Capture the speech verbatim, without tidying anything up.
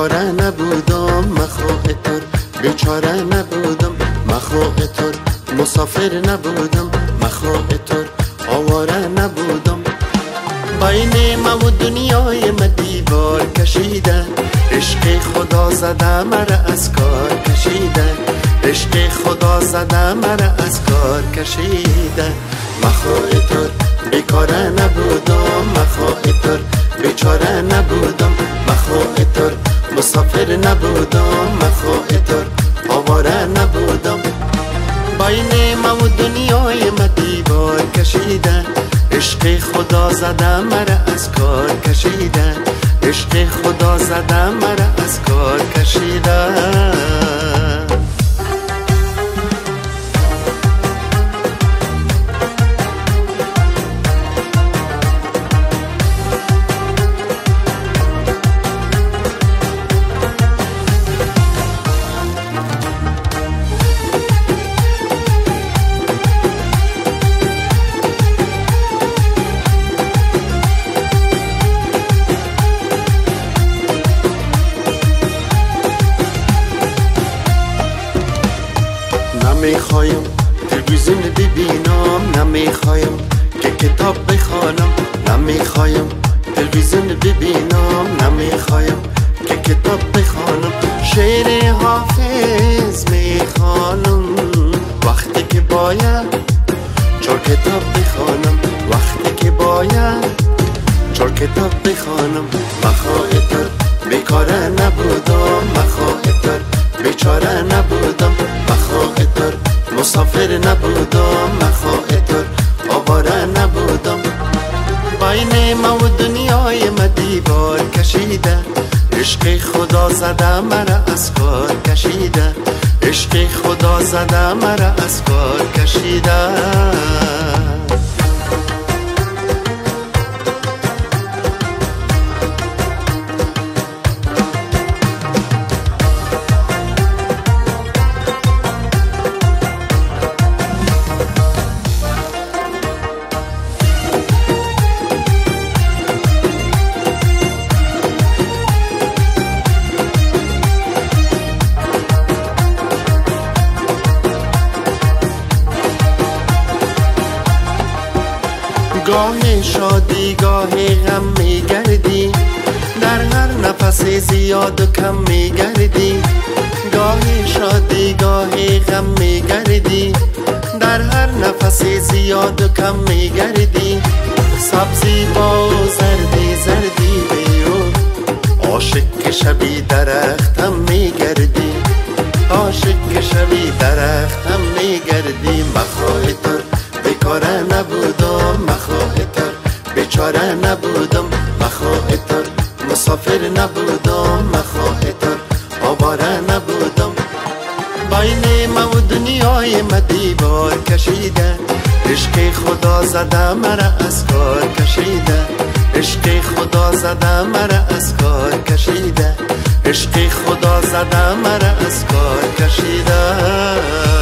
بیچاره نبودم مخاطر، بیچاره نبودم مخاطر، مسافر نبودم مخاطر، آواره نبودم. بین ما و دنیای ما دیوار کشیده، عشق خدا زده مرا از کار کشیده، عشق خدا زده مرا از کار کشیده. مخاطر بیکاره نبودم مخاطر، بیچاره نبودم مخاطر، مسافر نبودم مخاطر، آواره نبودم. بین ما و دنیای ما دیوار کشیده، عشق خدا زده مرا از کار کشیده، عشق خدا زده مرا از کار کشیده. نمیخوایم تلویزیون ببینم، نمیخوایم که کتاب بخوانم، نمیخوایم تلویزیون ببینم، نمیخوایم که کتاب بخوانم. شعر حافظ میخوانم وقتی که باید چار کتاب بخوانم، وقتی که باید چار کتاب بخوانم. مخاطر بیکاره نبودم مخاطر، بیچاره نبودم مخاطر، مسافر نبودم مخاطر، آواره نبودم. بین ما و دنیای ما دیوار کشیده، عشق خدا زده مرا از کار کشیده، عشق خدا زده مرا از کار کشیده. گاه شادی گاه غم میگردی، در هر نفس زیاد و کم میگردی. گاه شادی گاه غم میگردی، در هر نفس زیاد و کم میگردی. سبزی با زردی زردی بیو، عاشق که شبی درختم میگردی، عاشق که شبی درختم میگردی. مخاطر بیکاره نبودم مخاطر، بیچاره نبودم مخاطر، مسافر نبودم مخاطر، آواره نبودم. بین ما و دنیای ما دیوار کشیده، عشق خدا زده مرا از کار کشیده، عشق خدا زده مرا از کار کشیده، عشق خدا زده مرا از کار کشیده.